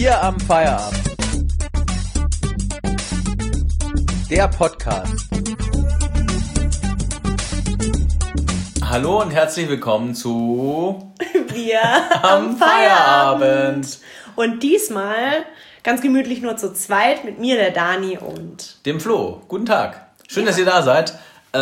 Bier am Feierabend. Der Podcast. Hallo und herzlich willkommen zu Bier am Feierabend. Und diesmal ganz gemütlich nur zu zweit mit mir, der Dani und dem Flo. Guten Tag. Schön, dass ihr da seid.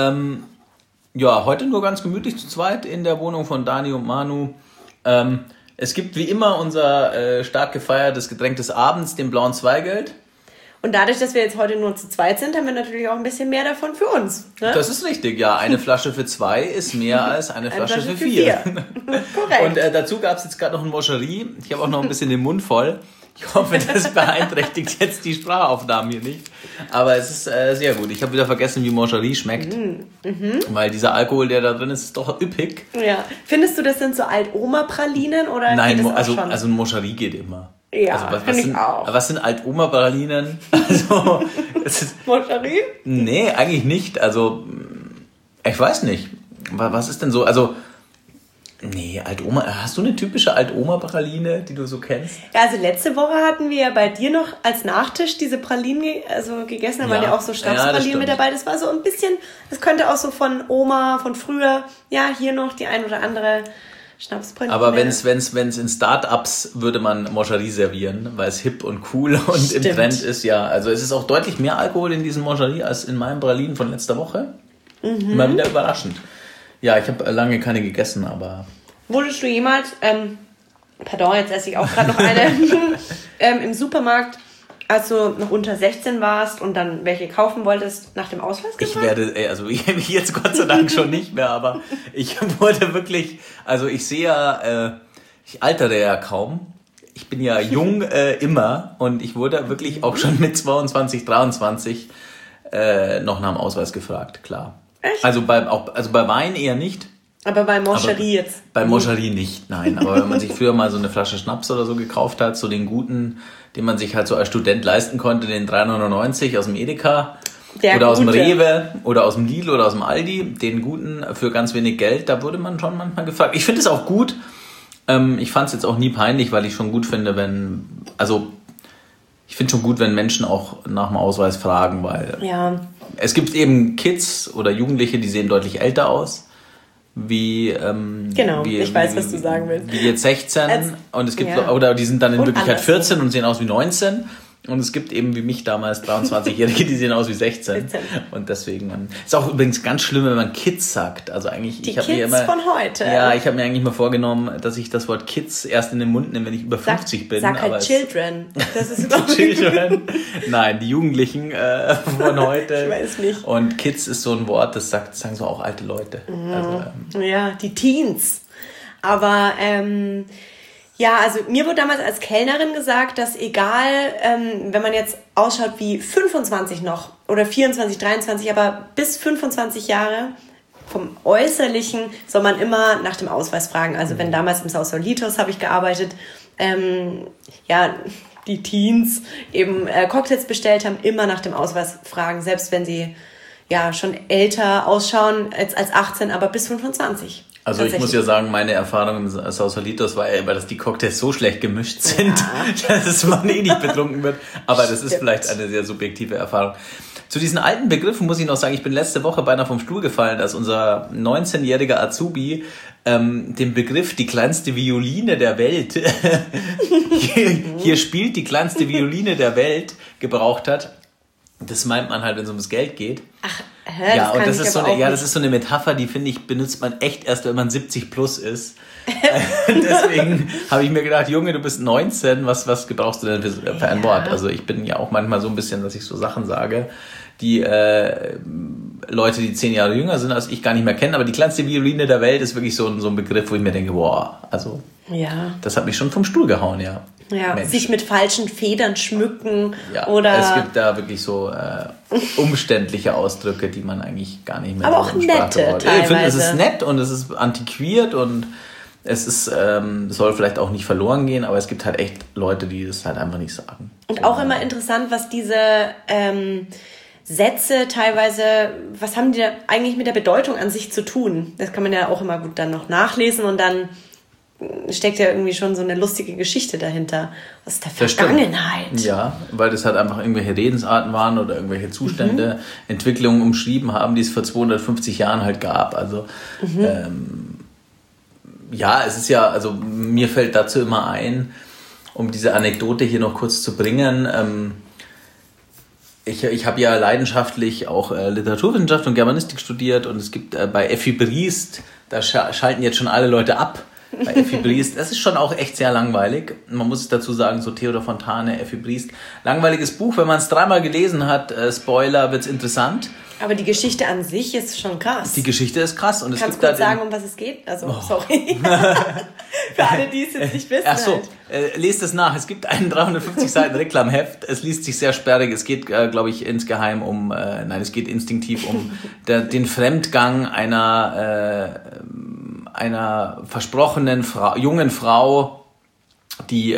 Heute nur ganz gemütlich zu zweit in der Wohnung von Dani und Manu. Es gibt wie immer unser stark gefeiertes Getränk des Abends, den blauen Zweigelt. Und dadurch, dass wir jetzt heute nur zu zweit sind, haben wir natürlich auch ein bisschen mehr davon für uns. Ne? Das ist richtig, ja. Eine Flasche für 2 ist mehr als eine Flasche für 4. Korrekt. Und dazu gab es jetzt gerade noch ein Moscherie. Ich habe auch noch ein bisschen den Mund voll. Ich hoffe, das beeinträchtigt jetzt die Sprachaufnahmen hier nicht. Aber es ist sehr gut. Ich habe wieder vergessen, wie Moscherie schmeckt. Weil dieser Alkohol, der da drin ist, ist doch üppig. Ja. Findest du, das sind so Alt-Oma-Pralinen? Oder nein, geht das also schon? ein Moscherie geht immer. Ja, also, finde ich auch. Was sind Alt-Oma-Pralinen? Also, Moscherie? Nee, eigentlich nicht. Also, ich weiß nicht. Was ist denn so? Also, nee, Alt-Oma. Hast du eine typische Alt-Oma-Praline, die du so kennst? Ja, also letzte Woche hatten wir ja bei dir noch als Nachtisch diese Pralinen gegessen. Da waren ja auch so Schnapspralinen mit dabei. Das war so ein bisschen, das könnte auch so von Oma, von früher, ja, hier noch die ein oder andere Schnapspraline. Aber wenn's in Start-ups würde man Moscherie servieren, weil es hip und cool und im Trend ist, ja. Also es ist auch deutlich mehr Alkohol in diesem Moscherie als in meinem Pralinen von letzter Woche. Mal wieder überraschend. Ja, ich habe lange keine gegessen, aber... Wurdest du jemals, jetzt esse ich auch gerade noch eine, im Supermarkt, als du noch unter 16 warst und dann welche kaufen wolltest, nach dem Ausweis gefragt? Ich jetzt Gott sei Dank schon nicht mehr, aber ich wurde wirklich, also ich sehe ja, ich altere ja kaum. Ich bin ja jung immer und ich wurde wirklich auch schon mit 22, 23 noch nach dem Ausweis gefragt, klar. Echt? Also bei Wein eher nicht. Aber bei Moscherie jetzt? Bei Moscherie nicht, nein. Aber wenn man sich früher mal so eine Flasche Schnaps oder so gekauft hat, so den guten, den man sich halt so als Student leisten konnte, den 3,99 aus dem Edeka oder aus dem Rewe oder aus dem Lidl oder aus dem Aldi, den guten für ganz wenig Geld, da wurde man schon manchmal gefragt. Ich finde es auch gut. Ich fand es jetzt auch nie peinlich, weil ich schon gut finde, ich finde schon gut, wenn Menschen auch nach dem Ausweis fragen, weil es gibt eben Kids oder Jugendliche, die sehen deutlich älter aus. Ich weiß, was du sagen willst. Wie jetzt 16 und es gibt oder die sind dann in Wirklichkeit 14 und sehen aus wie 19 und es gibt eben wie mich damals 23-Jährige, die sehen aus wie 16 und deswegen ist auch übrigens ganz schlimm, wenn man Kids sagt. Also eigentlich die Kids von heute. Ja, ich habe mir eigentlich mal vorgenommen, dass ich das Wort Kids erst in den Mund nehme, wenn ich über 50 bin. Sag halt Children. Das ist doch Children. Nein, die Jugendlichen von heute. Ich weiß nicht. Und Kids ist so ein Wort, das sagen so auch alte Leute. Also, ja, die Teens. Aber also mir wurde damals als Kellnerin gesagt, dass egal, wenn man jetzt ausschaut wie 25 noch oder 24, 23, aber bis 25 Jahre vom Äußerlichen soll man immer nach dem Ausweis fragen. Also wenn damals im Sausalitos habe ich gearbeitet, die Teens eben Cocktails bestellt haben, immer nach dem Ausweis fragen, selbst wenn sie schon älter ausschauen als 18, aber bis 25. Also ich muss ja sagen, meine Erfahrung im Sausalitos war ja immer, dass die Cocktails so schlecht gemischt sind, dass man nicht betrunken wird. Aber das ist vielleicht eine sehr subjektive Erfahrung. Zu diesen alten Begriffen muss ich noch sagen, ich bin letzte Woche beinahe vom Stuhl gefallen, als unser 19-jähriger Azubi den Begriff die kleinste Violine der Welt, hier spielt die kleinste Violine der Welt, gebraucht hat. Das meint man halt, wenn es ums Geld geht. Ach, das ist so eine Metapher, die finde ich, benutzt man echt erst, wenn man 70 plus ist. Deswegen habe ich mir gedacht, Junge, du bist 19, was gebrauchst du denn für ein Wort? Also ich bin ja auch manchmal so ein bisschen, dass ich so Sachen sage, die Leute, die 10 Jahre jünger sind als ich, gar nicht mehr kennen. Aber die kleinste Violine der Welt ist wirklich so ein Begriff, wo ich mir denke, das hat mich schon vom Stuhl gehauen, ja. Ja, Mensch. Sich mit falschen Federn schmücken oder... Es gibt da wirklich so umständliche Ausdrücke, die man eigentlich gar nicht mehr... Aber auch nette teilweise. Ich finde, es ist nett und es ist antiquiert und es ist soll vielleicht auch nicht verloren gehen, aber es gibt halt echt Leute, die das halt einfach nicht sagen. Und auch immer interessant, was diese Sätze teilweise, was haben die da eigentlich mit der Bedeutung an sich zu tun? Das kann man ja auch immer gut dann noch nachlesen und dann steckt ja irgendwie schon so eine lustige Geschichte dahinter aus der Vergangenheit. Ja, weil das halt einfach irgendwelche Redensarten waren oder irgendwelche Zustände, Entwicklungen umschrieben haben, die es vor 250 Jahren halt gab. Also ja, es ist ja, also mir fällt dazu immer ein, um diese Anekdote hier noch kurz zu bringen. Ich habe ja leidenschaftlich auch Literaturwissenschaft und Germanistik studiert und es gibt bei Effi Briest, da schalten jetzt schon alle Leute ab. Bei Effi Briest, das ist schon auch echt sehr langweilig. Man muss es dazu sagen, so Theodor Fontane, Effi Briest. Langweiliges Buch, wenn man es 3-mal gelesen hat, Spoiler, wird's interessant. Aber die Geschichte an sich ist schon krass. Die Geschichte ist krass. Und Kannst du kurz sagen, um was es geht? Also, sorry. Für alle, die es jetzt nicht wissen. Ach so, lest es nach. Es gibt einen 350 Seiten Reklamheft. Es liest sich sehr sperrig. Es geht, glaube ich, insgeheim es geht instinktiv um den Fremdgang einer versprochenen jungen Frau, die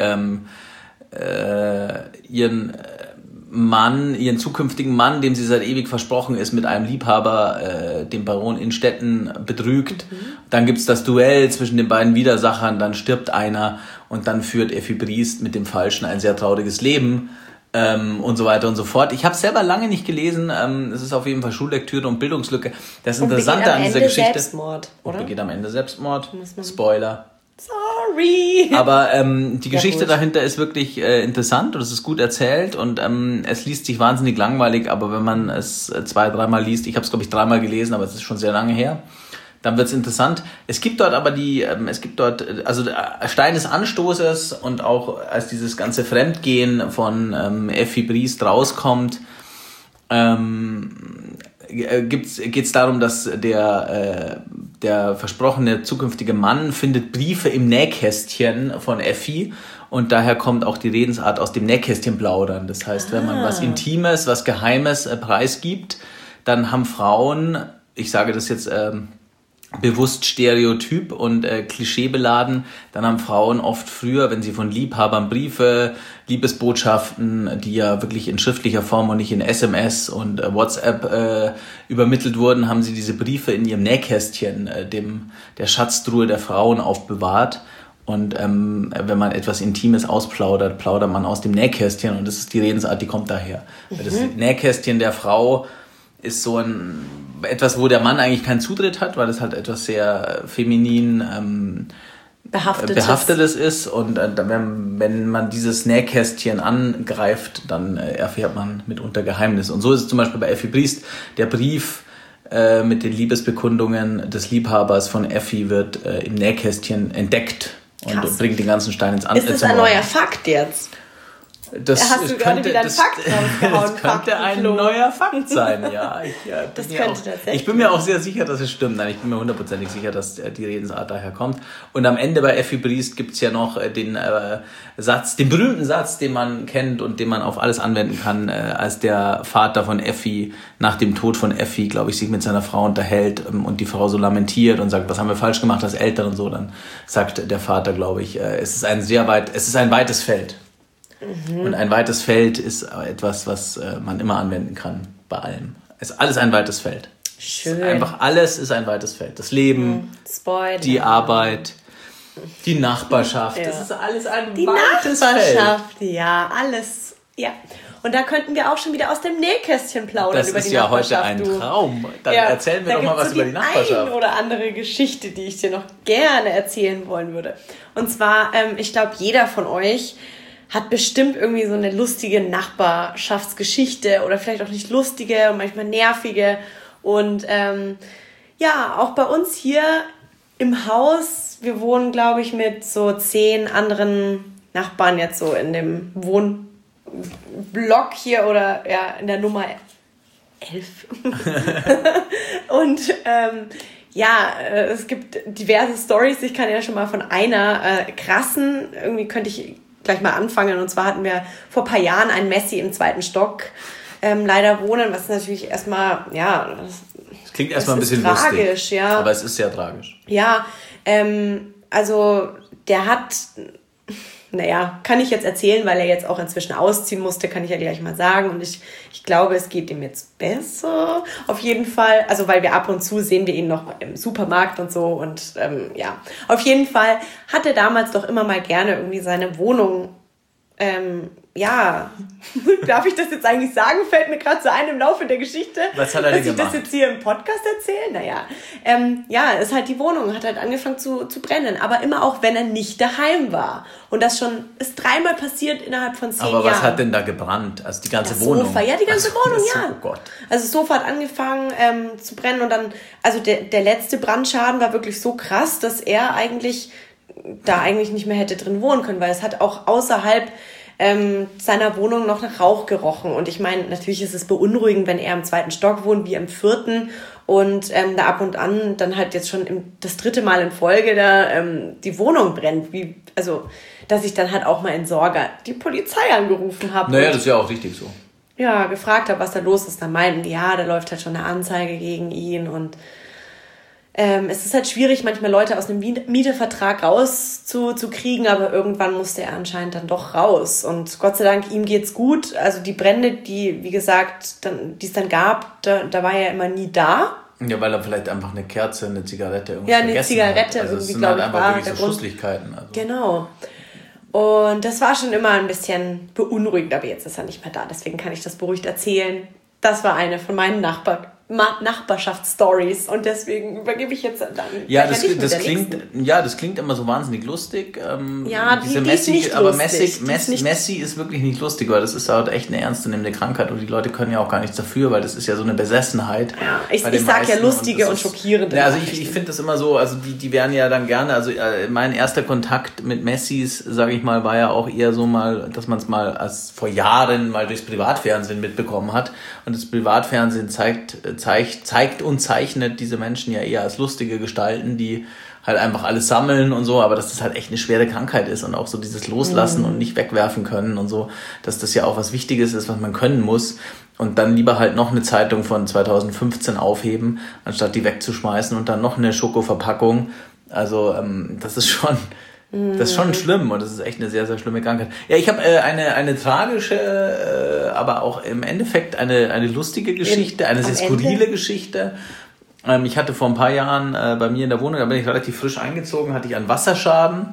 ihren zukünftigen Mann, dem sie seit ewig versprochen ist, mit einem Liebhaber, dem Baron Innstetten, betrügt. Dann gibt's das Duell zwischen den beiden Widersachern, dann stirbt einer und dann führt Effi Briest mit dem Falschen ein sehr trauriges Leben und so weiter und so fort. Ich habe es selber lange nicht gelesen. Es ist auf jeden Fall Schullektüre und Bildungslücke. Das Interessante an dieser Geschichte... Selbstmord, oder? Und begeht am Ende Selbstmord. Spoiler. Sorry. Aber die Geschichte dahinter ist wirklich interessant und es ist gut erzählt und es liest sich wahnsinnig langweilig, aber wenn man es 2-3-mal liest, ich habe es glaube ich 3-mal gelesen, aber es ist schon sehr lange her, dann wird es interessant. Es gibt dort aber also Stein des Anstoßes und auch als dieses ganze Fremdgehen von Effi Briest rauskommt, geht's darum, dass der versprochene zukünftige Mann findet Briefe im Nähkästchen von Effi und daher kommt auch die Redensart aus dem Nähkästchen plaudern. Das heißt, wenn man was Intimes, was Geheimes preisgibt, dann haben Frauen, ich sage das jetzt bewusst stereotyp und klischeebeladen, dann haben Frauen oft früher, wenn sie von Liebhabern Briefe, Liebesbotschaften, die ja wirklich in schriftlicher Form und nicht in SMS und WhatsApp übermittelt wurden, haben sie diese Briefe in ihrem Nähkästchen, der Schatztruhe der Frauen aufbewahrt. Und wenn man etwas Intimes ausplaudert, plaudert man aus dem Nähkästchen und das ist die Redensart, die kommt daher. Das Nähkästchen der Frau ist so etwas, wo der Mann eigentlich keinen Zutritt hat, weil es halt etwas sehr feminin Behaftetes ist. Und wenn man dieses Nähkästchen angreift, dann erfährt man mitunter Geheimnisse. Und so ist es zum Beispiel bei Effi Briest. Der Brief mit den Liebesbekundungen des Liebhabers von Effi wird im Nähkästchen entdeckt und bringt den ganzen Stein ins Antlitz. Ist das ein neuer Fakt jetzt? Das könnte ein neuer Fakt sein, ja. Ich bin mir auch sehr sicher, dass es stimmt. Nein, ich bin mir 100%ig sicher, dass die Redensart daher kommt. Und am Ende bei Effi Briest gibt's ja noch den berühmten Satz, den man kennt und den man auf alles anwenden kann, als der Vater von Effi nach dem Tod von Effi, glaube ich, sich mit seiner Frau unterhält und die Frau so lamentiert und sagt, was haben wir falsch gemacht als Eltern und so. Dann sagt der Vater, glaube ich, es ist ein weites Feld. Und ein weites Feld ist etwas, was man immer anwenden kann bei allem. Es ist alles ein weites Feld. Schön. Alles ist ein weites Feld. Das Leben, die Arbeit, die Nachbarschaft. Ja. Das ist alles ein weites Feld. Ja, alles. Ja. Und da könnten wir auch schon wieder aus dem Nähkästchen plaudern das über die Nachbarschaft. Das ist ja heute ein Traum. Dann erzählen wir doch mal was über die Nachbarschaft. Eine oder andere Geschichte, die ich dir noch gerne erzählen wollen würde. Und zwar, ich glaube, jeder von euch hat bestimmt irgendwie so eine lustige Nachbarschaftsgeschichte oder vielleicht auch nicht lustige und manchmal nervige. Und auch bei uns hier im Haus, wir wohnen, glaube ich, mit so 10 anderen Nachbarn jetzt so in dem Wohnblock hier oder ja in der Nummer 11. Und es gibt diverse Storys. Ich kann ja schon mal von einer krassen, irgendwie könnte ich gleich mal anfangen. Und zwar hatten wir vor ein paar Jahren einen Messi im 2. Stock leider wohnen, was natürlich erstmal, das klingt erstmal ein bisschen tragisch, lustig, ja. Aber es ist sehr tragisch. Ja, also der hat naja, kann ich jetzt erzählen, weil er jetzt auch inzwischen ausziehen musste, kann ich ja gleich mal sagen. Und ich glaube, es geht ihm jetzt besser. Auf jeden Fall. Also, weil wir ab und zu sehen wir ihn noch im Supermarkt und so. Und ja, auf jeden Fall hat er damals doch immer mal gerne irgendwie seine Wohnung, ja, darf ich das jetzt eigentlich sagen? Fällt mir gerade so ein im Laufe der Geschichte. Was hat er denn gemacht? Dass ich das jetzt hier im Podcast erzähle? Naja, ja, ist halt die Wohnung, hat halt angefangen zu brennen. Aber immer auch, wenn er nicht daheim war. Und das ist 3-mal passiert innerhalb von 10 Jahren. Aber was hat denn da gebrannt? Also die ganze Wohnung? Sofa, ja, die ganze Wohnung, ja. Oh Gott. Also das Sofa hat angefangen zu brennen und dann, also der letzte Brandschaden war wirklich so krass, dass er eigentlich nicht mehr hätte drin wohnen können, weil es hat auch außerhalb seiner Wohnung noch nach Rauch gerochen. Und ich meine, natürlich ist es beunruhigend, wenn er im 2. Stock wohnt, wie im 4. und da ab und an dann halt jetzt schon das 3. Mal in Folge da die Wohnung brennt. Also, dass ich dann halt auch mal in Sorge die Polizei angerufen habe. Naja, das ist ja auch richtig so. Ja, gefragt habe, was da los ist. Dann meinten die, ja, da läuft halt schon eine Anzeige gegen ihn und es ist halt schwierig, manchmal Leute aus einem Mietervertrag rauszukriegen, aber irgendwann musste er anscheinend dann doch raus. Und Gott sei Dank, ihm geht's gut. Also die Brände, die, wie gesagt, die es dann gab, da war er immer nie da. Ja, weil er vielleicht einfach eine Kerze, eine Zigarette irgendwas vergessen hat. Ja, eine Zigarette also irgendwie, glaube ich, war wirklich so Schusslichkeiten. Also. Genau. Und das war schon immer ein bisschen beunruhigend, aber jetzt ist er nicht mehr da. Deswegen kann ich das beruhigt erzählen. Das war eine von meinen Nachbarschaftsstories und deswegen übergebe ich jetzt dann. Ja, das klingt immer so wahnsinnig lustig. Ja, diese Messi, ist nicht aber lustig. Messi ist wirklich nicht lustig, weil das ist halt echt eine ernstzunehmende Krankheit und die Leute können ja auch gar nichts dafür, weil das ist ja so eine Besessenheit. Ja, ich sag ja lustige und schockierende. Ja, also ich finde das immer so, also die werden ja dann gerne, also mein erster Kontakt mit Messis, sage ich mal, war ja auch eher so mal, dass man es mal als vor Jahren mal durchs Privatfernsehen mitbekommen hat und das Privatfernsehen zeigt und zeichnet diese Menschen ja eher als lustige Gestalten, die halt einfach alles sammeln und so, aber dass das halt echt eine schwere Krankheit ist und auch so dieses Loslassen und nicht wegwerfen können und so, dass das ja auch was Wichtiges ist, was man können muss und dann lieber halt noch eine Zeitung von 2015 aufheben, anstatt die wegzuschmeißen und dann noch eine Schokoverpackung. Also das ist schon schlimm und das ist echt eine sehr, sehr schlimme Krankheit. Ja, ich habe eine tragische, aber auch im Endeffekt eine lustige Geschichte, eine sehr skurrile Geschichte. Ich hatte vor ein paar Jahren bei mir in der Wohnung, da bin ich relativ frisch eingezogen, hatte ich einen Wasserschaden.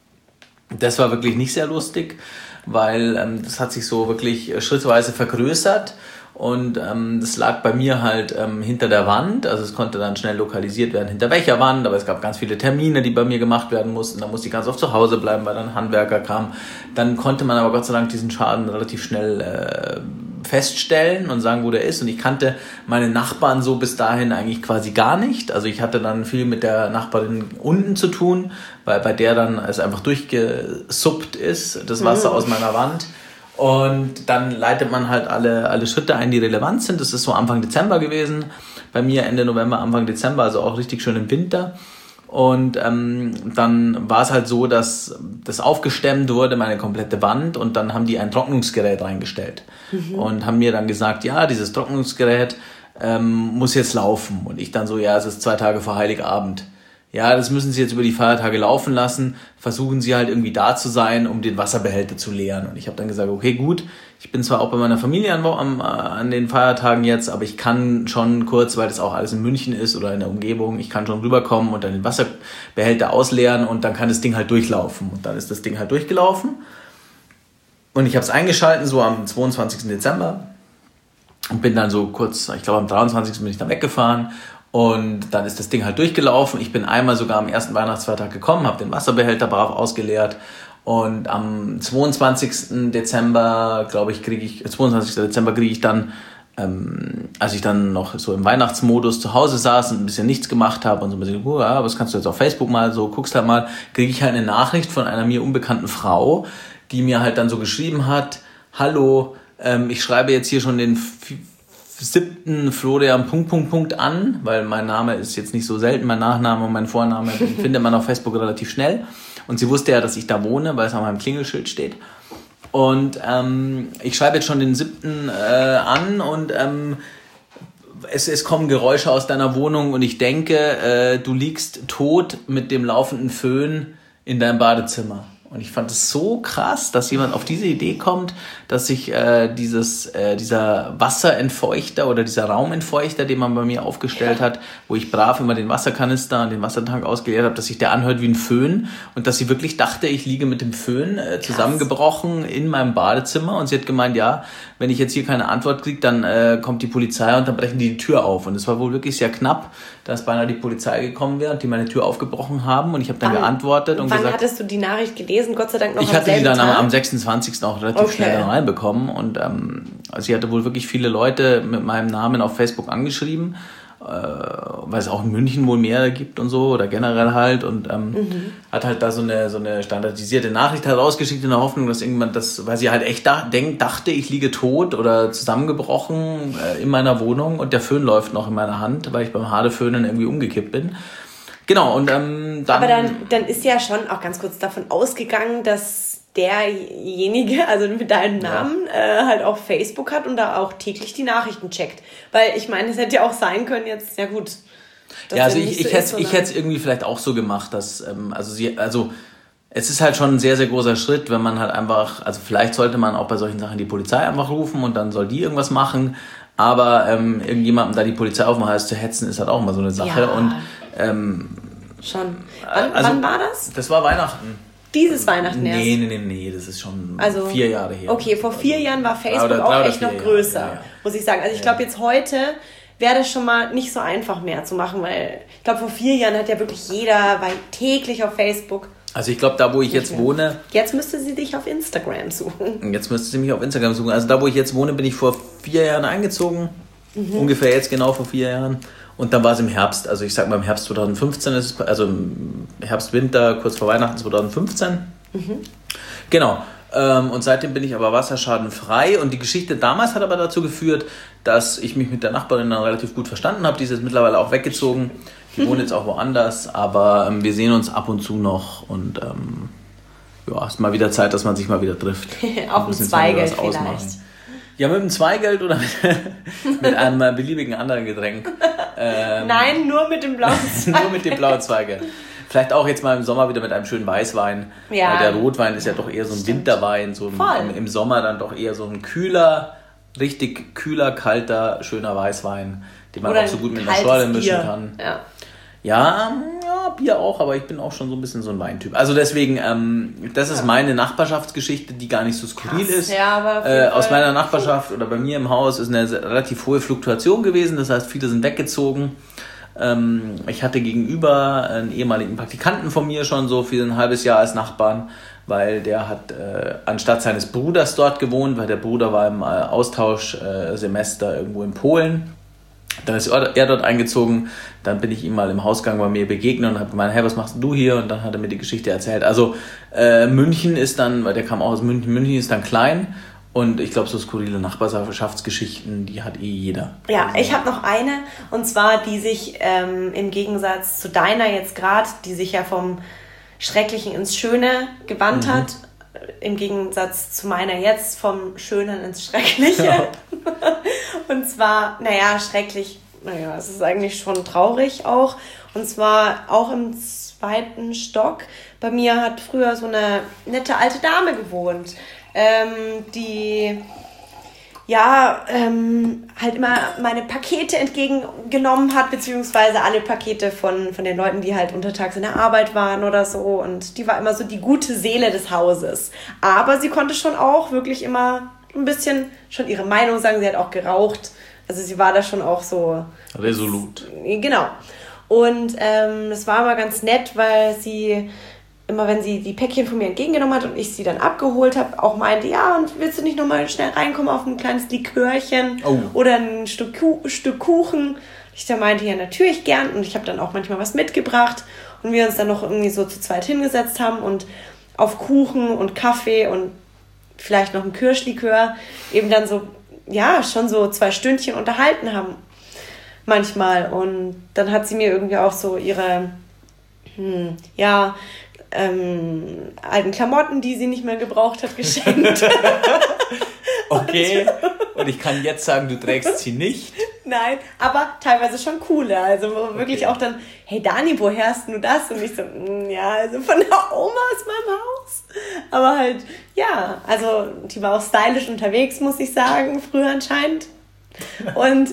Das war wirklich nicht sehr lustig, weil das hat sich so wirklich schrittweise vergrößert. Und das lag bei mir halt hinter der Wand, also es konnte dann schnell lokalisiert werden, hinter welcher Wand, aber es gab ganz viele Termine, die bei mir gemacht werden mussten, da musste ich ganz oft zu Hause bleiben, weil dann ein Handwerker kam. Dann konnte man aber Gott sei Dank diesen Schaden relativ schnell feststellen und sagen, wo der ist. Und ich kannte meine Nachbarn so bis dahin eigentlich quasi gar nicht. Also ich hatte dann viel mit der Nachbarin unten zu tun, weil bei der dann es einfach durchgesuppt ist, das Wasser aus meiner Wand. Und dann leitet man halt alle Schritte ein, die relevant sind. Das ist so Anfang Dezember gewesen. Bei mir Ende November, Anfang Dezember, also auch richtig schön im Winter. Und dann war es halt so, dass das aufgestemmt wurde, meine komplette Wand. Und dann haben die ein Trocknungsgerät reingestellt. Und haben mir dann gesagt, ja, dieses Trocknungsgerät muss jetzt laufen. Und ich dann so, ja, es ist 2 Tage vor Heiligabend. Ja, das müssen Sie jetzt über die Feiertage laufen lassen. Versuchen Sie halt irgendwie da zu sein, um den Wasserbehälter zu leeren. Und ich habe dann gesagt, okay, gut, ich bin zwar auch bei meiner Familie an den Feiertagen jetzt, aber ich kann schon kurz, weil das auch alles in München ist oder in der Umgebung, ich kann schon rüberkommen und dann den Wasserbehälter ausleeren und dann kann das Ding halt durchlaufen. Und dann ist das Ding halt durchgelaufen. Und ich habe es eingeschalten, so am 22. Dezember. Und bin dann so kurz, ich glaube am 23. bin ich dann weggefahren. Und dann ist das Ding halt durchgelaufen. Ich bin einmal sogar am ersten Weihnachtsfeiertag gekommen, habe den Wasserbehälter brav ausgeleert. Und am 22. Dezember, glaube ich, kriege ich dann, als ich dann noch so im Weihnachtsmodus zu Hause saß und ein bisschen nichts gemacht habe und so ein bisschen, ja, was kannst du jetzt auf Facebook mal so, guckst halt mal, kriege ich halt eine Nachricht von einer mir unbekannten Frau, die mir halt dann so geschrieben hat, hallo, ich schreibe jetzt hier schon den 7. Florian ... an, weil mein Name ist jetzt nicht so selten, mein Nachname und mein Vorname findet man auf Facebook relativ schnell. Und sie wusste ja, dass ich da wohne, weil es an meinem Klingelschild steht. Und ich schreibe jetzt schon den 7. an und es kommen Geräusche aus deiner Wohnung und ich denke, du liegst tot mit dem laufenden Föhn in deinem Badezimmer. Und ich fand es so krass, dass jemand auf diese Idee kommt, dass sich dieser Wasserentfeuchter oder dieser Raumentfeuchter, den man bei mir aufgestellt hat, wo ich brav immer den Wasserkanister und den Wassertank ausgeleert habe, dass sich der anhört wie ein Föhn und dass sie wirklich dachte, ich liege mit dem Föhn zusammengebrochen in meinem Badezimmer und sie hat gemeint, ja, wenn ich jetzt hier keine Antwort kriege, dann kommt die Polizei und dann brechen die Tür auf. Und es war wohl wirklich sehr knapp, dass beinahe die Polizei gekommen wäre und die meine Tür aufgebrochen haben und ich habe dann geantwortet und wann gesagt... hattest du die Nachricht gelesen? Gott sei Dank noch ich hatte die dann am 26. auch relativ schnell dann reinbekommen und sie hatte wohl wirklich viele Leute mit meinem Namen auf Facebook angeschrieben, weil es auch in München wohl mehr gibt und so oder generell halt und hat halt da so eine standardisierte Nachricht halt rausgeschickt in der Hoffnung, dass irgendwann weil sie halt echt dachte, ich liege tot oder zusammengebrochen in meiner Wohnung und der Föhn läuft noch in meiner Hand, weil ich beim Haareföhnen irgendwie umgekippt bin. Genau, und dann... Aber dann ist ja schon auch ganz kurz davon ausgegangen, dass derjenige, also mit deinem Namen, halt auch Facebook hat und da auch täglich die Nachrichten checkt. Weil ich meine, es hätte ja auch sein können jetzt, ja gut. Ja, also ich hätte es irgendwie vielleicht auch so gemacht, dass, es ist halt schon ein sehr, sehr großer Schritt, wenn man halt einfach, also vielleicht sollte man auch bei solchen Sachen die Polizei einfach rufen und dann soll die irgendwas machen, aber irgendjemandem da die Polizei aufmachen, heißt zu hetzen, ist halt auch immer so eine Sache. Ja. Und schon. Wann war das? Das war Weihnachten. Dieses Weihnachten erst? Nee, das ist schon 4 Jahre her. Okay, vor 4 Jahren war Facebook auch echt noch größer, muss ich sagen. Also ich glaube jetzt heute wäre das schon mal nicht so einfach mehr zu machen, weil ich glaube vor 4 Jahren hat ja wirklich jeder, war täglich auf Facebook. Also ich glaube, da wo ich jetzt wohne... Jetzt müsste sie dich auf Instagram suchen. Jetzt müsste sie mich auf Instagram suchen. Also da wo ich jetzt wohne, bin ich vor 4 Jahren eingezogen. Ungefähr jetzt genau vor 4 Jahren. Und dann war es im Herbst, also ich sag mal im Herbst 2015, also im Herbst, Winter, kurz vor Weihnachten 2015. Genau. Und seitdem bin ich aber wasserschadenfrei. Und die Geschichte damals hat aber dazu geführt, dass ich mich mit der Nachbarin dann relativ gut verstanden habe. Die ist jetzt mittlerweile auch weggezogen. Die wohnt jetzt auch woanders. Aber wir sehen uns ab und zu noch. Und es ist mal wieder Zeit, dass man sich mal wieder trifft. Auf ein Zweigeld vielleicht. Ja, mit einem Zweigeld oder mit einem beliebigen anderen Getränk. Nein, nur mit dem blauen Zweigeld. Nur mit dem blauen Zweigeld. Vielleicht auch jetzt mal im Sommer wieder mit einem schönen Weißwein. Ja. Weil der Rotwein ist ja doch eher so ein Winterwein. So im Sommer dann doch eher so ein richtig kühler, kalter, schöner Weißwein, den man auch so gut mit einer Schorle mischen kann. Ja, Bier auch, aber ich bin auch schon so ein bisschen so ein Weintyp. Also deswegen, das ist meine Nachbarschaftsgeschichte, die gar nicht so skurril ist. Ja, aber aus meiner Nachbarschaft oder bei mir im Haus ist eine relativ hohe Fluktuation gewesen. Das heißt, viele sind weggezogen. Ich hatte gegenüber einen ehemaligen Praktikanten von mir schon so für ein halbes Jahr als Nachbarn, weil der hat anstatt seines Bruders dort gewohnt, weil der Bruder war im Austauschsemester irgendwo in Polen. Dann ist er dort eingezogen, dann bin ich ihm mal im Hausgang bei mir begegnet und habe gemeint, hey, was machst du hier? Und dann hat er mir die Geschichte erzählt. Also München ist dann, weil der kam auch aus München ist dann klein und ich glaube so skurrile Nachbarschaftsgeschichten, die hat jeder. Ja, ich habe noch eine und zwar die sich im Gegensatz zu deiner jetzt gerade, die sich ja vom Schrecklichen ins Schöne gewandt hat, im Gegensatz zu meiner jetzt vom Schönen ins Schreckliche. Ja. Und zwar, schrecklich, es ist eigentlich schon traurig auch. Und zwar auch im 2. Stock. Bei mir hat früher so eine nette alte Dame gewohnt, die halt immer meine Pakete entgegengenommen hat, beziehungsweise alle Pakete von den Leuten, die halt untertags in der Arbeit waren oder so. Und die war immer so die gute Seele des Hauses. Aber sie konnte schon auch wirklich immer ein bisschen schon ihre Meinung sagen. Sie hat auch geraucht. Also sie war da schon auch so... resolut. Genau. Und das war immer ganz nett, weil sie... immer wenn sie die Päckchen von mir entgegengenommen hat und ich sie dann abgeholt habe, auch meinte, ja, und willst du nicht nochmal schnell reinkommen auf ein kleines Likörchen oder ein Stück Kuchen? Ich dann meinte, ja, natürlich gern. Und ich habe dann auch manchmal was mitgebracht und wir uns dann noch irgendwie so zu zweit hingesetzt haben und auf Kuchen und Kaffee und vielleicht noch ein Kirschlikör eben dann so, schon so 2 Stündchen unterhalten haben manchmal. Und dann hat sie mir irgendwie auch so ihre, alten Klamotten, die sie nicht mehr gebraucht hat, geschenkt. Okay, und ich kann jetzt sagen, du trägst sie nicht. Nein, aber teilweise schon coole. Also wirklich auch dann, hey Dani, woher hast du das? Und ich so, also von der Oma aus meinem Haus. Aber halt, ja, also die war auch stylisch unterwegs, muss ich sagen, früher anscheinend. Und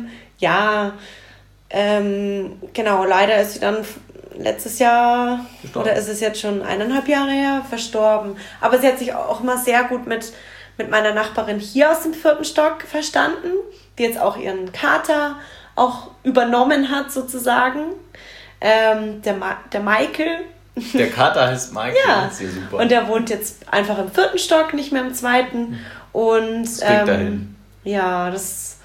genau, leider ist sie dann letztes Jahr, verstorben. Oder ist es jetzt schon 1,5 Jahre her, verstorben. Aber sie hat sich auch immer sehr gut mit meiner Nachbarin hier aus dem 4. Stock verstanden, die jetzt auch ihren Kater auch übernommen hat sozusagen. Der Michael. Der Kater heißt Michael. Ja, das ist ja super. Und der wohnt jetzt einfach im 4. Stock, nicht mehr im 2. Und das kriegt dahin. Ja, das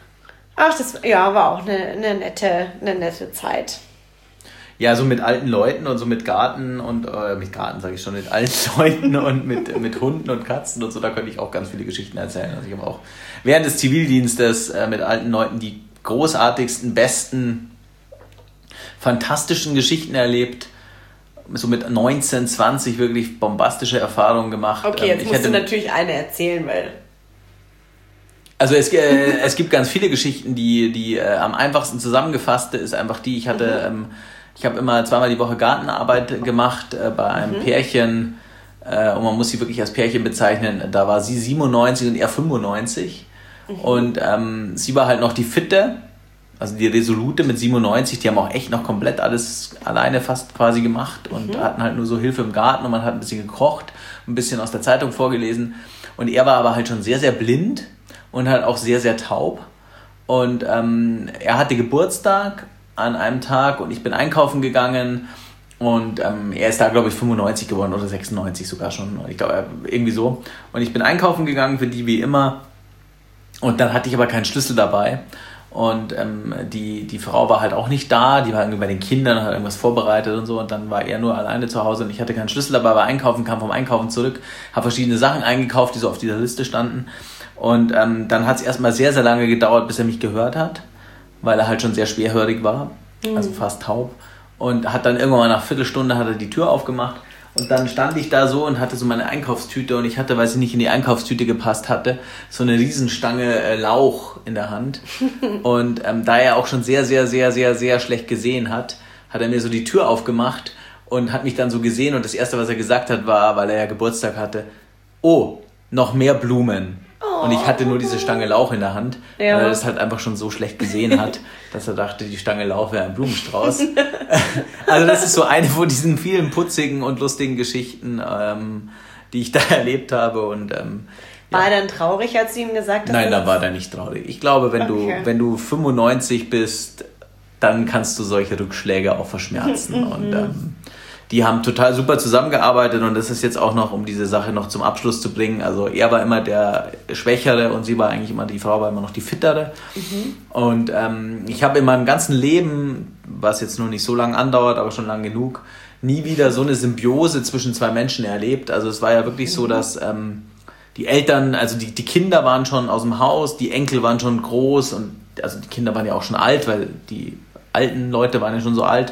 war auch eine nette Zeit. Ja, so mit alten Leuten und so mit Garten und mit Garten sage ich schon, mit alten Leuten und mit Hunden und Katzen und so, da könnte ich auch ganz viele Geschichten erzählen. Also ich habe auch während des Zivildienstes mit alten Leuten die großartigsten, besten, fantastischen Geschichten erlebt. So mit 19, 20 wirklich bombastische Erfahrungen gemacht. Okay, jetzt musst du natürlich eine erzählen, weil... Also es gibt ganz viele Geschichten, die am einfachsten zusammengefasste ist einfach die, ich habe immer 2-mal die Woche Gartenarbeit gemacht bei einem Pärchen und man muss sie wirklich als Pärchen bezeichnen. Da war sie 97 und er 95 und sie war halt noch die Fitte, also die Resolute mit 97, die haben auch echt noch komplett alles alleine fast quasi gemacht und hatten halt nur so Hilfe im Garten und man hat ein bisschen gekocht, ein bisschen aus der Zeitung vorgelesen und er war aber halt schon sehr, sehr blind und halt auch sehr, sehr taub und er hatte Geburtstag an einem Tag und ich bin einkaufen gegangen und er ist da, glaube ich, 95 geworden oder 96 sogar schon, ich glaube, irgendwie so. Und ich bin einkaufen gegangen für die wie immer und dann hatte ich aber keinen Schlüssel dabei und die Frau war halt auch nicht da, die war irgendwie bei den Kindern, hat irgendwas vorbereitet und so und dann war er nur alleine zu Hause und ich hatte keinen Schlüssel dabei, war einkaufen, kam vom Einkaufen zurück, habe verschiedene Sachen eingekauft, die so auf dieser Liste standen und dann hat es erstmal sehr, sehr lange gedauert, bis er mich gehört hat, weil er halt schon sehr schwerhörig war, also fast taub. Und hat dann irgendwann mal nach Viertelstunde hat er die Tür aufgemacht und dann stand ich da so und hatte so meine Einkaufstüte und ich hatte, weil sie nicht in die Einkaufstüte gepasst hatte, so eine Riesenstange Lauch in der Hand. Und da er auch schon sehr, sehr, sehr, sehr, sehr schlecht gesehen hat, hat er mir so die Tür aufgemacht und hat mich dann so gesehen und das Erste, was er gesagt hat, war, weil er ja Geburtstag hatte, oh, noch mehr Blumen. Und ich hatte nur diese Stange Lauch in der Hand, weil er das halt einfach schon so schlecht gesehen hat, dass er dachte, die Stange Lauch wäre ein Blumenstrauß. Also das ist so eine von diesen vielen putzigen und lustigen Geschichten, die ich da erlebt habe. Und, war er dann traurig, als du ihm gesagt hast? Nein, da war er nicht traurig. Ich glaube, wenn du 95 bist, dann kannst du solche Rückschläge auch verschmerzen. Und die haben total super zusammengearbeitet und das ist jetzt auch noch, um diese Sache noch zum Abschluss zu bringen. Also er war immer der Schwächere und sie war eigentlich immer, die Frau war immer noch die Fittere. Und ich habe in meinem ganzen Leben, was jetzt nur nicht so lange andauert, aber schon lang genug, nie wieder so eine Symbiose zwischen zwei Menschen erlebt. Also es war ja wirklich so, dass die Eltern, also die Kinder waren schon aus dem Haus, die Enkel waren schon groß und also die Kinder waren ja auch schon alt, weil die alten Leute waren ja schon so alt.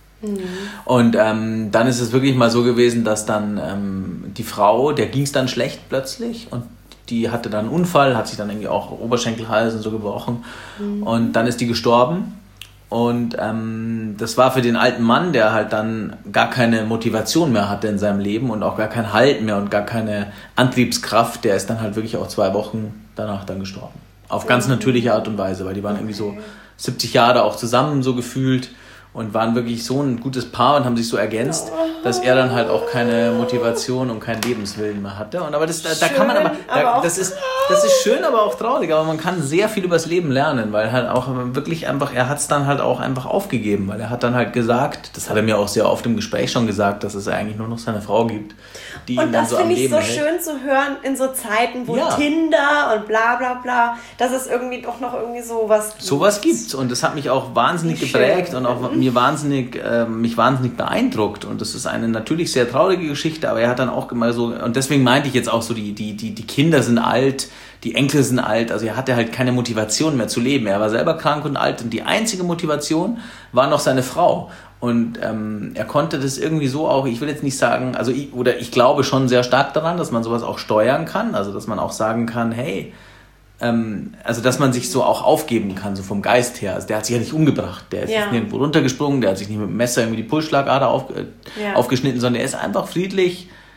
Und dann ist es wirklich mal so gewesen, dass dann die Frau, der ging es dann schlecht plötzlich und die hatte dann einen Unfall, hat sich dann irgendwie auch Oberschenkelhals und so gebrochen und dann ist die gestorben und das war für den alten Mann, der halt dann gar keine Motivation mehr hatte in seinem Leben und auch gar keinen Halt mehr und gar keine Antriebskraft, der ist dann halt wirklich auch 2 Wochen danach dann gestorben. Auf ganz natürliche Art und Weise, weil die waren irgendwie so 70 Jahre auch zusammen so gefühlt. Und waren wirklich so ein gutes Paar und haben sich so ergänzt, dass er dann halt auch keine Motivation und keinen Lebenswillen mehr hatte. Und aber da kann man das ist schön, aber auch traurig. Aber man kann sehr viel übers Leben lernen, weil halt auch wirklich einfach, er hat es dann halt auch einfach aufgegeben, weil er hat dann halt gesagt, das hat er mir auch sehr oft im Gespräch schon gesagt, dass es eigentlich nur noch seine Frau gibt, die ihn dann so am Leben hält. Und das finde ich so schön zu hören in so Zeiten, wo Tinder und bla bla bla, dass es irgendwie doch noch irgendwie sowas gibt. Sowas gibt's und das hat mich auch wahnsinnig geprägt und auch mich wahnsinnig beeindruckt und das ist eine natürlich sehr traurige Geschichte, aber er hat dann auch immer so, und deswegen meinte ich jetzt auch so, die Kinder sind alt, die Enkel sind alt, also er hatte halt keine Motivation mehr zu leben, er war selber krank und alt und die einzige Motivation war noch seine Frau und er konnte das irgendwie so auch, ich will jetzt nicht sagen, also ich glaube schon sehr stark daran, dass man sowas auch steuern kann, also dass man auch sagen kann, hey, also dass man sich so auch aufgeben kann, so vom Geist her. Also der hat sich ja nicht umgebracht, der ist nicht nirgendwo runtergesprungen, der hat sich nicht mit dem Messer irgendwie die Pulsschlagader aufgeschnitten, sondern er ist einfach friedlich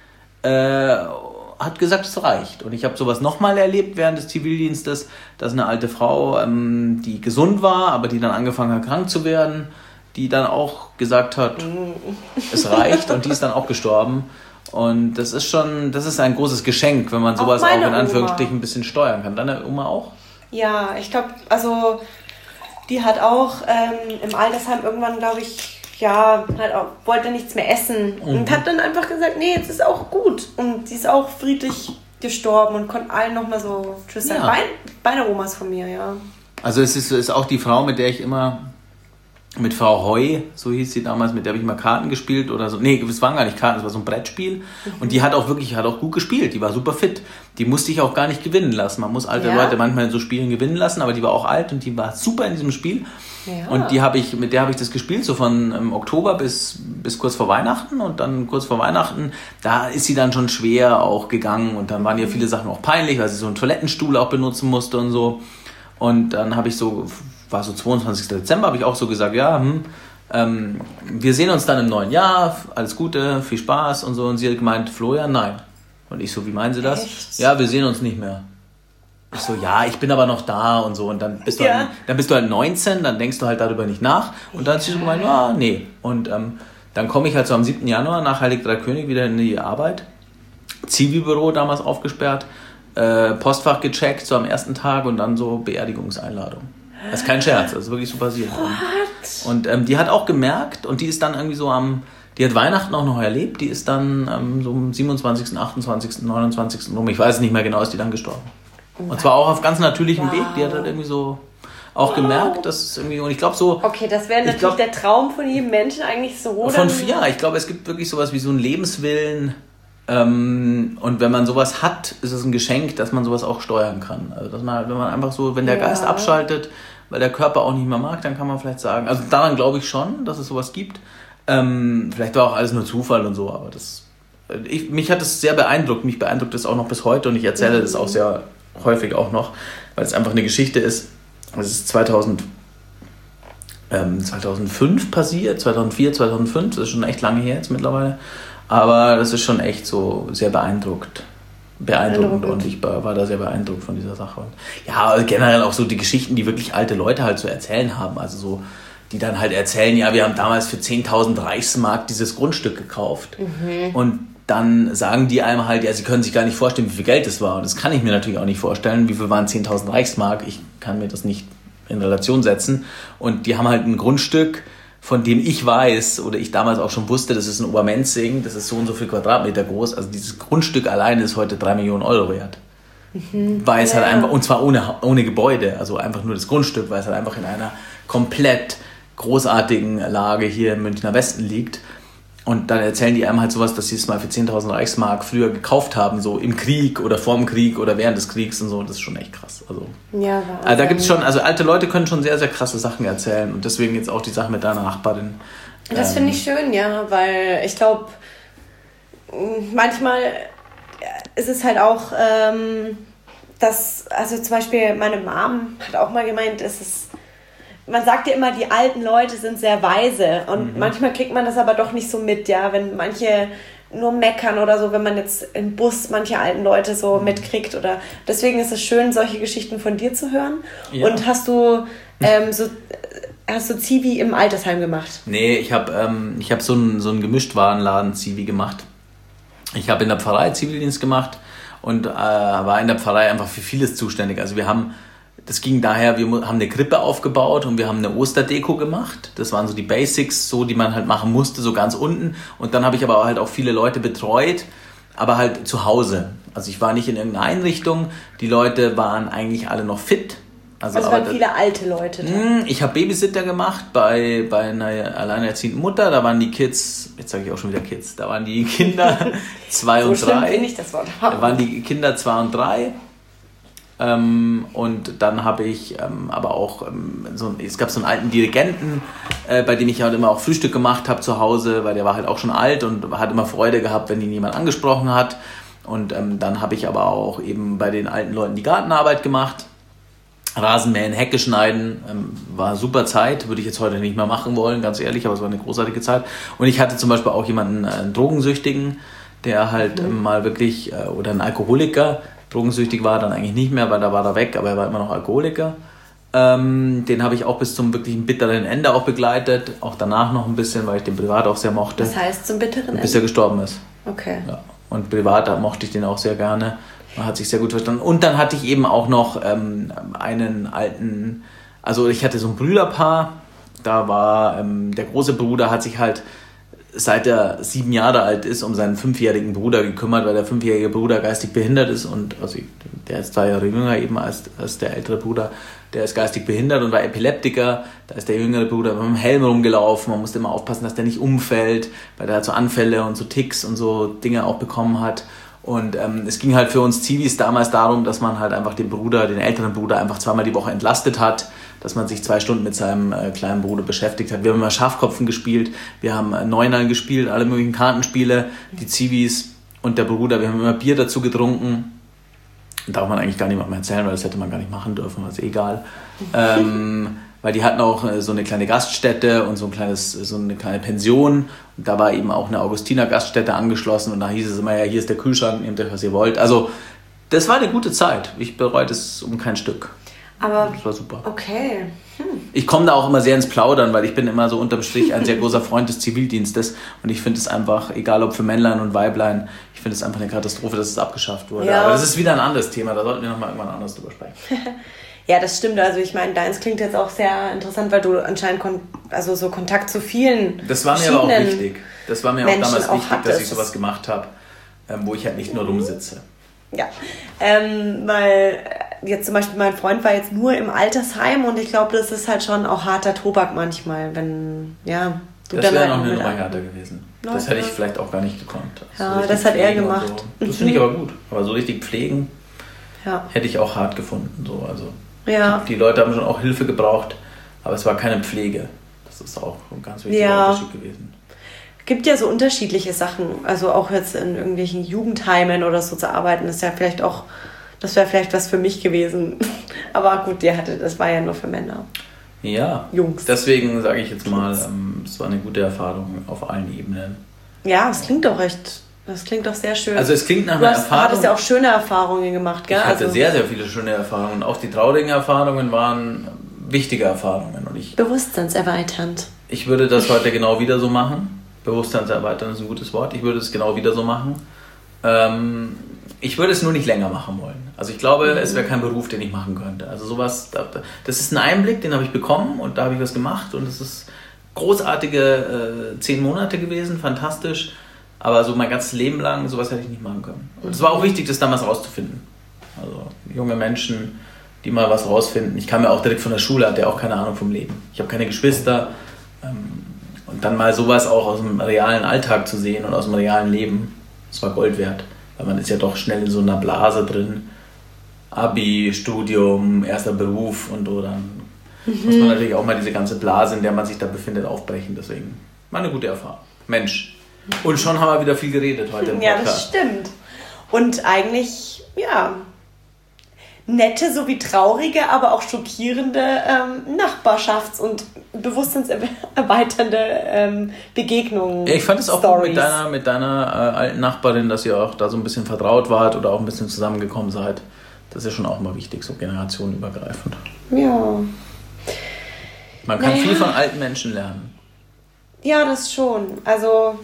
hat gesagt, es reicht. Und ich habe sowas nochmal erlebt während des Zivildienstes, dass eine alte Frau, die gesund war, aber die dann angefangen hat, krank zu werden, die dann auch gesagt hat, es reicht, und die ist dann auch gestorben. Und das ist ein großes Geschenk, wenn man sowas auch in Anführungsstrichen ein bisschen steuern kann. Deine Oma auch? Ja, ich glaube, also die hat auch im Altersheim irgendwann, glaube ich, wollte nichts mehr essen und hat dann einfach gesagt, nee, jetzt ist auch gut. Und sie ist auch friedlich gestorben und konnte allen nochmal so Tschüss sagen. Beide Omas von mir, ja. Also es ist auch die Frau, mit der ich immer, mit Frau Heu, so hieß sie damals, mit der habe ich mal Karten gespielt oder so. Nee, es waren gar nicht Karten, es war so ein Brettspiel. Und die hat auch gut gespielt, die war super fit. Die musste ich auch gar nicht gewinnen lassen. Man muss alte Leute manchmal in so Spielen gewinnen lassen, aber die war auch alt und die war super in diesem Spiel. Ja. Und mit der habe ich das gespielt, so von Oktober bis kurz vor Weihnachten. Und dann kurz vor Weihnachten, da ist sie dann schon schwer auch gegangen. Und dann waren ihr viele Sachen auch peinlich, weil sie so einen Toilettenstuhl auch benutzen musste und so. Und dann habe ich war so 22. Dezember, habe ich auch so gesagt, wir sehen uns dann im neuen Jahr, alles Gute, viel Spaß und so. Und sie hat gemeint, Florian, nein. Und ich so, wie meinen Sie das? Echt? Ja, wir sehen uns nicht mehr. Ich so, ja, ich bin aber noch da und so. Und dann bist du halt 19, dann denkst du halt darüber nicht nach. Und dann hat sie so gemeint, nee. Und dann komme ich halt so am 7. Januar nach Heilig Drei König wieder in die Arbeit. Zivilbüro damals aufgesperrt, Postfach gecheckt, so am ersten Tag, und dann so Beerdigungseinladung. Das ist kein Scherz, das ist wirklich so passiert. What? Und die hat auch gemerkt, und die ist dann irgendwie so die hat Weihnachten auch noch erlebt, die ist dann so am 27., 28., 29. rum, ich weiß nicht mehr genau, ist die dann gestorben. Und zwar auch auf ganz natürlichem Weg, die hat halt irgendwie so auch gemerkt, dass es irgendwie, und ich glaube so... Okay, das wäre natürlich der Traum von jedem Menschen eigentlich so. Ich glaube, es gibt wirklich sowas wie so einen Lebenswillen, und wenn man sowas hat, ist es ein Geschenk, dass man sowas auch steuern kann. Also wenn man einfach so, wenn der Geist abschaltet, weil der Körper auch nicht mehr mag, dann kann man vielleicht sagen, also daran glaube ich schon, dass es sowas gibt. Vielleicht war auch alles nur Zufall und so, aber mich hat es sehr beeindruckt, mich beeindruckt es auch noch bis heute, und ich erzähle das auch sehr häufig auch noch, weil es einfach eine Geschichte ist. Es ist 2005 passiert, 2004, 2005, das ist schon echt lange her jetzt mittlerweile, aber das ist schon echt so sehr beeindruckend, und ich war da sehr beeindruckt von dieser Sache. Und ja, generell auch so die Geschichten, die wirklich alte Leute halt zu erzählen haben, also so, die dann halt erzählen, ja, wir haben damals für 10.000 Reichsmark dieses Grundstück gekauft, und dann sagen die einem halt, ja, sie können sich gar nicht vorstellen, wie viel Geld das war, und das kann ich mir natürlich auch nicht vorstellen, wie viel waren 10.000 Reichsmark, ich kann mir das nicht in Relation setzen, und die haben halt ein Grundstück, von dem ich weiß, oder ich damals auch schon wusste, das ist in Obermenzing, das ist so und so viel Quadratmeter groß, also dieses Grundstück alleine ist heute 3 Millionen Euro wert. Weil es halt einfach, und zwar ohne Gebäude, also einfach nur das Grundstück, weil es halt einfach in einer komplett großartigen Lage hier im Münchner Westen liegt. Und dann erzählen die einem halt sowas, dass sie es mal für 10.000 Reichsmark früher gekauft haben, so im Krieg oder vorm Krieg oder während des Kriegs und so. Das ist schon echt krass. Also da gibt es schon, also alte Leute können schon sehr, sehr krasse Sachen erzählen, und deswegen jetzt auch die Sache mit deiner Nachbarin. Das finde ich schön, ja, weil ich glaube, manchmal ist es halt auch, also zum Beispiel meine Mom hat auch mal gemeint, man sagt ja immer, die alten Leute sind sehr weise, und manchmal kriegt man das aber doch nicht so mit, ja, wenn manche nur meckern oder so, wenn man jetzt im Bus manche alten Leute so mitkriegt, oder deswegen ist es schön, solche Geschichten von dir zu hören. Ja. Und hast du Zivi im Altersheim gemacht? Nee, ich hab so einen Gemischtwarenladen Zivi gemacht. Ich habe in der Pfarrei Zivildienst gemacht und war in der Pfarrei einfach für vieles zuständig. Also das ging daher, wir haben eine Krippe aufgebaut und wir haben eine Osterdeko gemacht. Das waren so die Basics, so die man halt machen musste, so ganz unten. Und dann habe ich aber halt auch viele Leute betreut, aber halt zu Hause. Also ich war nicht in irgendeiner Einrichtung. Die Leute waren eigentlich alle noch fit. Also waren viele alte Leute da. Ich habe Babysitter gemacht bei einer alleinerziehenden Mutter. Da waren die Kids, jetzt sage ich auch schon wieder Kids, da waren die Kinder 2 und 3. So schlimm finde ich das Wort. Da waren die Kinder 2 und 3. Und dann habe ich aber auch es gab so einen alten Dirigenten, bei dem ich halt immer auch Frühstück gemacht habe zu Hause, weil der war halt auch schon alt und hat immer Freude gehabt, wenn ihn jemand angesprochen hat. Und dann habe ich aber auch eben bei den alten Leuten die Gartenarbeit gemacht, Rasenmähen, Hecke schneiden, war eine super Zeit, würde ich jetzt heute nicht mehr machen wollen, ganz ehrlich, aber es war eine großartige Zeit. Und ich hatte zum Beispiel auch jemanden, einen Drogensüchtigen, der halt mal wirklich, oder ein Alkoholiker, drogensüchtig war dann eigentlich nicht mehr, weil da war er weg, aber er war immer noch Alkoholiker. Den habe ich auch bis zum wirklichen bitteren Ende auch begleitet, auch danach noch ein bisschen, weil ich den privat auch sehr mochte. Das heißt zum bitteren Ende? Bis er gestorben ist. Okay. Ja. Und privat mochte ich den auch sehr gerne. Man hat sich sehr gut verstanden. Und dann hatte ich eben auch noch einen alten, also ich hatte so ein Brüderpaar, da war der große Bruder hat sich halt, seit er 7 Jahre alt ist, um seinen 5-jährigen Bruder gekümmert, weil der 5-jährige Bruder geistig behindert ist und also der ist 2 Jahre jünger eben als der ältere Bruder, der ist geistig behindert und war Epileptiker, da ist der jüngere Bruder mit dem Helm rumgelaufen, man musste immer aufpassen, dass der nicht umfällt, weil der halt so Anfälle und so Ticks und so Dinge auch bekommen hat. Und es ging halt für uns Zivis damals darum, dass man halt einfach den älteren Bruder einfach 2-mal die Woche entlastet hat, dass man sich 2 Stunden mit seinem kleinen Bruder beschäftigt hat. Wir haben immer Schafkopfen gespielt, wir haben Neunern gespielt, alle möglichen Kartenspiele, die Zivis und der Bruder, wir haben immer Bier dazu getrunken. Darf man eigentlich gar niemandem erzählen, weil das hätte man gar nicht machen dürfen, also egal. Weil die hatten auch so eine kleine Gaststätte und so eine kleine Pension. Und da war eben auch eine Augustiner-Gaststätte angeschlossen. Und da hieß es immer, ja, hier ist der Kühlschrank, nehmt euch, was ihr wollt. Also das war eine gute Zeit. Ich bereue das um kein Stück. Aber das war super. Okay. Ich komme da auch immer sehr ins Plaudern, weil ich bin immer so unterm Strich ein sehr großer Freund des Zivildienstes. Und ich finde es einfach, egal ob für Männlein und Weiblein, ich finde es einfach eine Katastrophe, dass es abgeschafft wurde. Ja. Aber das ist wieder ein anderes Thema, da sollten wir nochmal irgendwann anders drüber sprechen. Ja, das stimmt. Also ich meine, deins klingt jetzt auch sehr interessant, weil du anscheinend so Kontakt zu vielen Das war mir aber auch wichtig. Das war mir auch Menschen damals auch wichtig, dass ich sowas gemacht habe, wo ich halt nicht nur rumsitze. Ja, weil jetzt zum Beispiel mein Freund war jetzt nur im Altersheim und ich glaube, das ist halt schon auch harter Tobak manchmal, wenn, ja, du das dann wäre halt noch eine mit Nummer härter gewesen. Leute. Das hätte ich vielleicht auch gar nicht gekonnt. Ja, so das hat er pflegen und gemacht. So. Das finde ich aber gut. Aber so richtig pflegen Ja. hätte ich auch hart gefunden. So. Also Ja. die Leute haben schon auch Hilfe gebraucht, aber es war keine Pflege. Das ist auch ein ganz wichtiger Unterschied gewesen. Gibt ja so unterschiedliche Sachen, also auch jetzt in irgendwelchen Jugendheimen oder so zu arbeiten, ist ja vielleicht auch, das wäre vielleicht was für mich gewesen. Aber gut, das war ja nur für Männer. Ja, Jungs. Deswegen sage ich jetzt mal, es war eine gute Erfahrung auf allen Ebenen. Ja, das klingt doch sehr schön. Also es klingt nach einer Erfahrung. Du hattest ja auch schöne Erfahrungen gemacht, gell? Ich hatte sehr, sehr viele schöne Erfahrungen. Auch die traurigen Erfahrungen waren wichtige Erfahrungen. Und bewusstseinserweiternd. Ich würde das heute genau wieder so machen. Bewusstseinserweitern ist ein gutes Wort. Ich würde es genau wieder so machen. Ich würde es nur nicht länger machen wollen. Also ich glaube, es wäre kein Beruf, den ich machen könnte. Also sowas, das ist ein Einblick, den habe ich bekommen und da habe ich was gemacht und es ist großartige 10 Monate gewesen, fantastisch. Aber so mein ganzes Leben lang, sowas hätte ich nicht machen können. Und es war auch wichtig, das damals rauszufinden. Also junge Menschen, die mal was rausfinden. Ich kam ja auch direkt von der Schule, hatte ja auch keine Ahnung vom Leben. Ich habe keine Geschwister. Und dann mal sowas auch aus dem realen Alltag zu sehen und aus dem realen Leben, das war Gold wert. Weil man ist ja doch schnell in so einer Blase drin. Abi, Studium, erster Beruf und so. Dann muss man natürlich auch mal diese ganze Blase, in der man sich da befindet, aufbrechen. Deswegen war eine gute Erfahrung. Mensch. Und schon haben wir wieder viel geredet heute im Podcast. Ja, das stimmt. Und eigentlich, ja, nette sowie traurige, aber auch schockierende Nachbarschafts- und bewusstseinserweiternde Begegnungen. Ja, ich fand es auch gut mit deiner alten Nachbarin, dass ihr auch da so ein bisschen vertraut wart oder auch ein bisschen zusammengekommen seid. Das ist ja schon auch mal wichtig, so generationenübergreifend. Ja. Man kann viel von alten Menschen lernen. Ja, das schon. Also,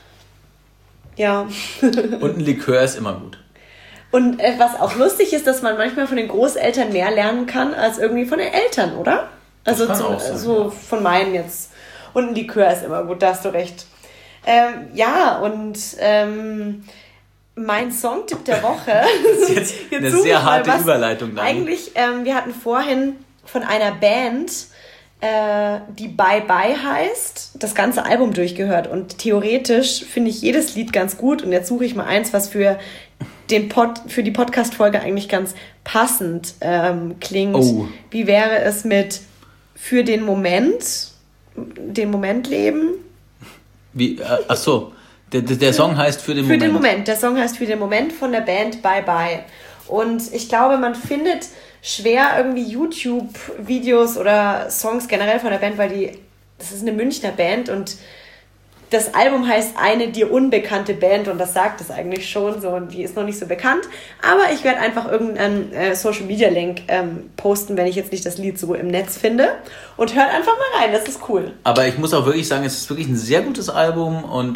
ja. Und ein Likör ist immer gut. Und was auch lustig ist, dass man manchmal von den Großeltern mehr lernen kann, als irgendwie von den Eltern, oder? Also das kann auch sein, so von meinen jetzt. Und ein Likör ist immer gut, da hast du recht. Mein Songtipp der Woche. Das ist jetzt eine sehr harte Überleitung. Dann. Eigentlich, wir hatten vorhin von einer Band, die Bye Bye heißt, das ganze Album durchgehört. Und theoretisch finde ich jedes Lied ganz gut. Und jetzt suche ich mal eins, was für die Podcast-Folge eigentlich ganz passend klingt. Oh. Wie wäre es mit Für den Moment leben? Ach so, der Song heißt Für den Moment. Für den Moment, der Song heißt Für den Moment von der Band Bye Bye. Und ich glaube, man findet schwer irgendwie YouTube-Videos oder Songs generell von der Band, weil das ist eine Münchner Band und Das Album heißt Eine dir unbekannte Band und das sagt es eigentlich schon so, und die ist noch nicht so bekannt, aber ich werde einfach irgendeinen Social Media Link posten, wenn ich jetzt nicht das Lied so im Netz finde, und hört einfach mal rein, das ist cool. Aber ich muss auch wirklich sagen, es ist wirklich ein sehr gutes Album und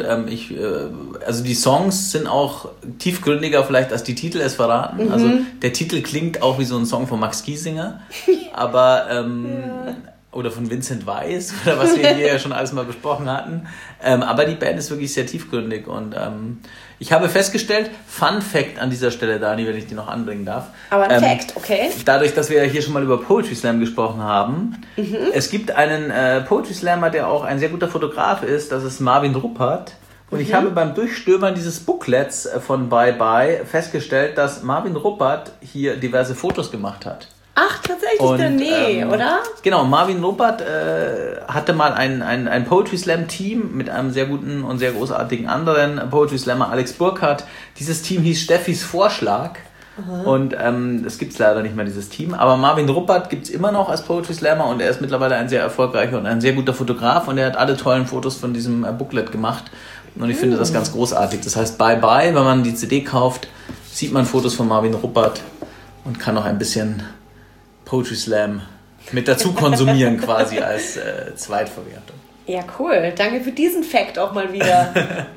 also die Songs sind auch tiefgründiger vielleicht, als die Titel es verraten. Also der Titel klingt auch wie so ein Song von Max Giesinger, aber oder von Vincent Weiss oder was wir hier ja schon alles mal besprochen hatten. Aber die Band ist wirklich sehr tiefgründig und ich habe festgestellt, Fun Fact an dieser Stelle, Dani, wenn ich die noch anbringen darf. Aber ein Fact, okay. Dadurch, dass wir ja hier schon mal über Poetry Slam gesprochen haben, es gibt einen Poetry Slammer, der auch ein sehr guter Fotograf ist, das ist Marvin Ruppert. Und ich habe beim Durchstöbern dieses Booklets von Bye Bye festgestellt, dass Marvin Ruppert hier diverse Fotos gemacht hat. Ach, tatsächlich, oder? Genau, Marvin Ruppert hatte mal ein Poetry Slam Team mit einem sehr guten und sehr großartigen anderen Poetry Slammer, Alex Burkhardt. Dieses Team hieß Steffis Vorschlag. Und es gibt leider nicht mehr, dieses Team. Aber Marvin Ruppert gibt es immer noch als Poetry Slammer und er ist mittlerweile ein sehr erfolgreicher und ein sehr guter Fotograf und er hat alle tollen Fotos von diesem Booklet gemacht. Und ich finde das ganz großartig. Das heißt, Bye Bye, wenn man die CD kauft, sieht man Fotos von Marvin Ruppert und kann noch ein bisschen Poetry Slam mit dazu konsumieren quasi als Zweitverwertung. Ja, cool. Danke für diesen Fact auch mal wieder.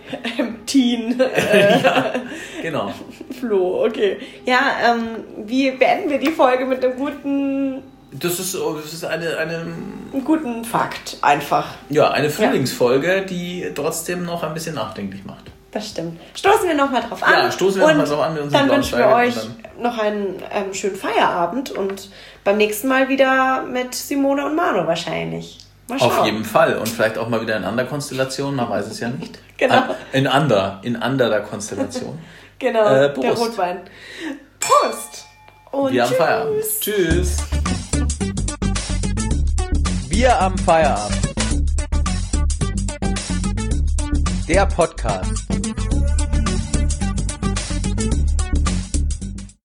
Teen. Ja, genau. Flo, okay. Ja, wie beenden wir die Folge mit einem guten... Das ist einen guten Fakt, einfach. Ja, eine Frühlingsfolge, die trotzdem noch ein bisschen nachdenklich macht. Das stimmt. Stoßen wir nochmal drauf an. Ja, stoßen wir nochmal drauf an mit unserem Dann wünschen wir euch noch einen schönen Feierabend und beim nächsten Mal wieder mit Simone und Manu wahrscheinlich. Mal schauen. Auf jeden Fall. Und vielleicht auch mal wieder in anderer Konstellation, man weiß es ja nicht. Genau. In anderer Konstellation. Genau, der Rotwein. Prost! Und wir am Feierabend. Tschüss! Wir am Feierabend. Der Podcast.